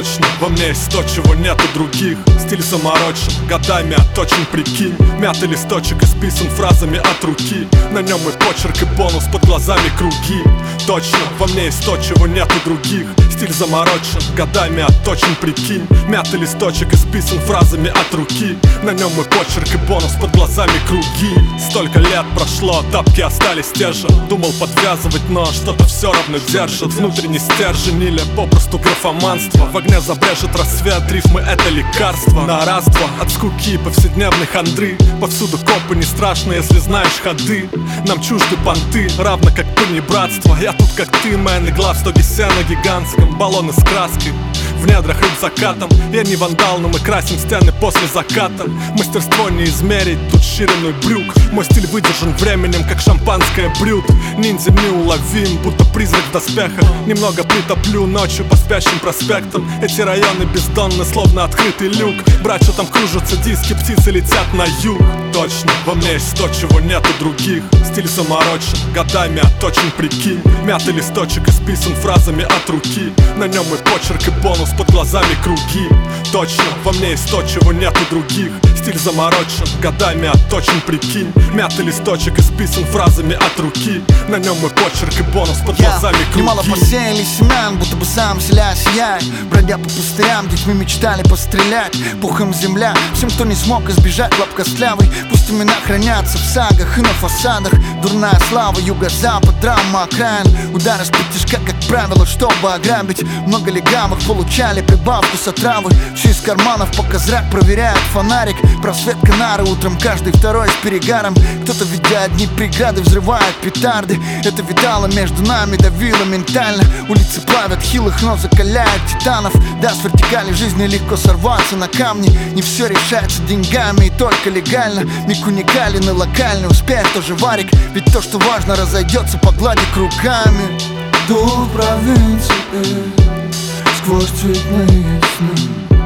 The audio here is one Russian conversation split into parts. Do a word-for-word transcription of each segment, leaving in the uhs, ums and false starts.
Точно, во мне есть то, чего нет у других. Стиль заморочен, годами отточен, прикинь. Мятый листочек исписан фразами от руки. На нем и почерк, и бонус, под глазами круги. Точно, во мне есть то, чего нет у других. Стиль заморочен, годами отточен, прикинь. Мятый листочек исписан фразами от руки. На нем и почерк, и бонус, под глазами круги. Столько лет прошло, тапки остались те же. Думал подвязывать, но что-то все равно держит. Внутренний стержень или попросту графоманство. В огне забрежет рассвет, рифмы это лекарство. На раз-два от скуки повседневной хандры. Повсюду копы, не страшно, если знаешь ходы. Нам чужды понты, равно как понебратство. Я тут как ты, мэн, игла в стоге сена гигантском. Баллоны с краской в недрах рыб закатом. Я не вандал, но мы красим стены после заката. Мастерство не измерить, тут шириной брюк. Мой стиль выдержан временем, как шампанское брют. Ниндзя неуловим, будто призрак в доспехах. Немного притоплю ночью по спящим проспектам. Эти районы бездонны, словно открытый люк. Брат, что там кружатся диски, птицы летят на юг. Точно, во мне есть то, чего нет у других. Стиль заморочен, годами отточен, прикинь. Мятый листочек исписан фразами от руки. На нем и почерк, и бонус, под глазами круги. Точно, во мне есть то, чего нет у других. Стиль заморочен, годами отточен, прикинь. Мятый листочек исписан фразами от руки. На нем и почерк, и бонус, под Я глазами круги. Немало посеяли семян, будто бы сам селя сияй. Бродя по пустырям, детьми мечтали пострелять. Пухом земля, всем, кто не смог избежать лап костлявый. Пусть имена хранятся в сагах и на фасадах. Дурная слава, юго-запад, драма окраин. Удары с-под тишка, как правило, чтобы ограбить. Много легавых получали прибавку с отравы. Чьи из карманов пока зрак проверяет фонарик. Просвет канары, утром каждый второй с перегаром. Кто-то, видя одни преграды, взрывает петарды. Это видало между нами, давило ментально. Улицы плавят хилых, но закаляют титанов. Да, с вертикали жизни легко сорваться на камни. Не все решается деньгами и только легально. Миг уникален и локальный, успех тоже варик. Ведь то, что важно, разойдется по глади руками. Дух провинции сквозь цветные сны.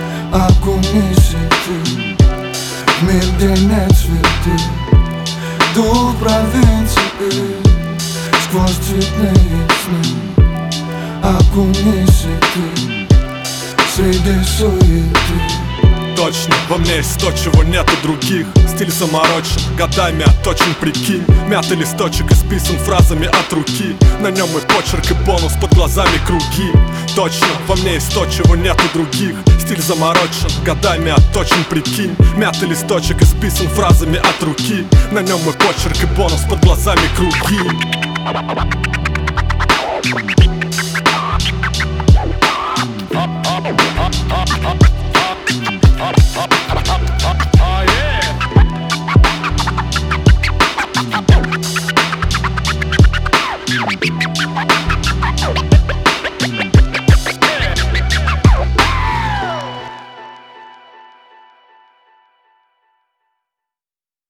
Окунись ты в мир, где нет цветы. Дух провинции сквозь цветные сны. Окунись ты среди суеты. Точно, во мне есть то, чего нет у других. Стиль заморочен, годами отточен, прикинь. Мятый листочек исписан фразами от руки. На нем и почерк, и бонус, под глазами круги. Точно, во мне есть то, чего нет у других. Стиль заморочен, годами отточен, прикинь. Мятый листочек исписан фразами от руки. На нем и почерк, и бонус, под глазами круги.